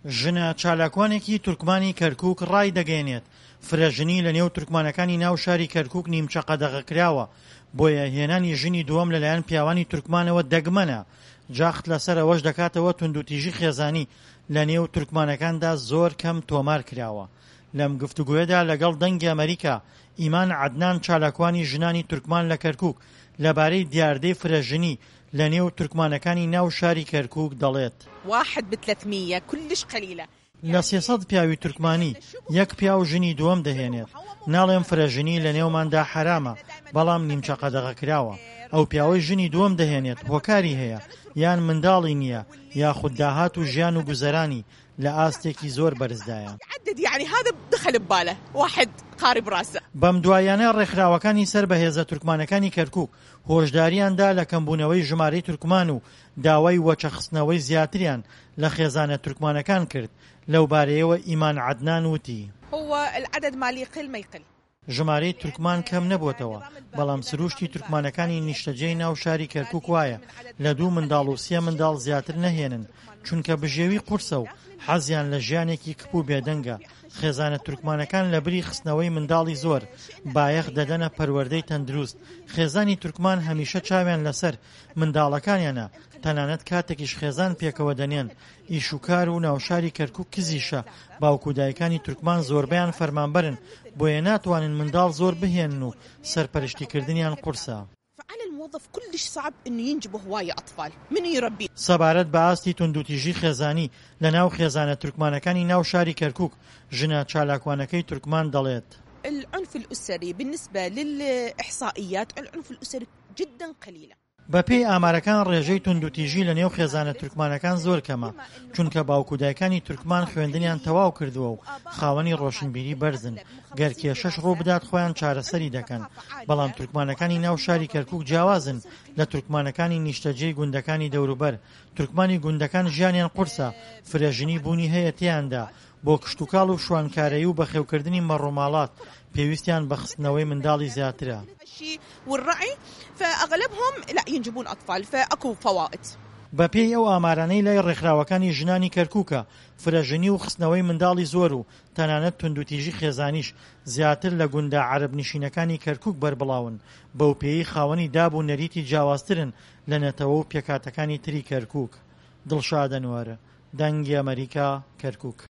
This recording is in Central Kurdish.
ژنە چالاکوانێکی تورکمانی کەرکووک ڕای دەگەێنێت فرەژنی لە نێو تورکمانەکانی ناو شاری کەرکووک نیمچە قەدەغەکراوە، بۆیە هێنانی ژنی دووەم لەلایەن پیاوانی تورکمانەوە دەگمەنە. جاخت لەسەر ئەوەش دەکاتەوە توندوتیژی خێزانی لە نێو تورکمانەکاندا زۆر کەم تۆمار کراوە. لەم گفتوگوێدا لەگەڵ دەنگی ئەمریکا ئیمان عەدنان چالاکوانی ژنانی تورکمان لە کەرکووک لەبارەی دیاردەی فرەژنی لە نێو تورکمانەکانی ناو شاری کەرکووک دەڵێت 1 ب 300 كلش قليلة. لە 300 پیاوی تورکمانی یەک پیا و ژنی دووەم دەهێنێت. ناڵێم فرەژنی لە نێوماندا حرامە، بەڵام نیمچە قەدەغەکراوە. ئەو پیاوەی ژنی دووەم دەهێنێت هۆکاری هەیە، یان منداڵی نییە، یاخود داهات و ژیان و گوزەرانی لە ئاستێکی زۆر بەرزدایە. يعني هذا دخل بباله واحد قارب راسه. بەم دوایانە ڕێکخراوەکانی سەر بەهێزە تورکمانەکانی کەرکووک هۆشداریاندا لە کەمبوونەوەی ژمارەی تورکمان و داوای وەچەخستنەوەی زیاتریان لە خێزانە تورکمانەکان کرد. لەو بارەیەوە ئیمان عەدنان وتی هو العدد ما يقل ما يقل. ژمارەی تورکمان کەم نەبووتەوە، بەڵام سروشتی تورکمانەکانی نیشتەجێی ناو شاری کەرکووک وایە لە 2 منداڵ و 3 منداڵ زیاتر نەهێنن، چونکە بژێوی قورسە و حەزیان لە ژیانێکی کپ و بێدەنگە. خێزانە تورکمانەکان لە بری خستنەوەی منداڵی زۆر بایەخ دەدەنە پەروەردەی تەندروست. خێزانی تورکمان هەمیشە چاویان لەسەر منداڵەکانیانە، تەنانەت کاتێکیش خێزان پێکەوە دەنێن. ئیشوکار و ناوشاری کەرکووک کزیشە، باوکودایەکانی تورکمان زۆربیان فەرمانبەرن، بۆیە ناتوانن منداڵ زۆر بهێنن و سەرپەرشتیکردنیان قورسە. الموظف كلش صعب انه ينجب هواية اطفال من يربي. سەبارەت بە ئاستی توندوتیژی خێزانی لە ناو خێزانە تورکمانەکانی ناو شاری کەرکووک ژنە چالاکوانەکەی تورکمان دەڵێت العنف الأسري بالنسبة للإحصائيات العنف الأسري جدا قليلة. بەپێی ئامارەکان ڕێژەی توندوتیژی لە نێو خێزانە تورکمانەکان زۆر کەمە، چونکە باوکودایەکانی تورکمان خوێندنیان تەواو کردووە و خاوەنی ڕۆشنبیری بەرزن. گەر کێشەش ڕوو بدات خۆیان چارەسەری دەکەن. بەڵام تورکمانەکانی ناو شاری کەرکووک جیاوازن لە تورکمانەکانی نیشتەجێی گوندەکانی دەوروبەر. تورکمانی گوندەکان ژیانیان قورسە، فرەژنی بوونی هەیە تیاندا. بۆ کشتوکاڵ و شوانکارەیی و بەخێوکردنی مەڕووماڵات پێویستیان بە خستنەوەی منداڵی زیاترە. والرعي فأغلبهم لا ينجبون أطفال فأكو فوائد. بەپێی ئەو ئامارانەی لای ڕێکخراوەکانی ژنانی کەرکووکە فرەژنی و خستنەوەی منداڵی زۆر و تەنانەت توندوتیژی خێزانیش زیاتر لە گوندە عەرەب نشینەکانی کەرکووک بەربڵاون. بەو پێی خاوەنی داب و نەریتی جیاوازترن لە نەتەوە و پێکاتەکانی تری کەرکووک. دڵشاد ئەنوەر، دەنگی ئەمریکا، کەرکووک.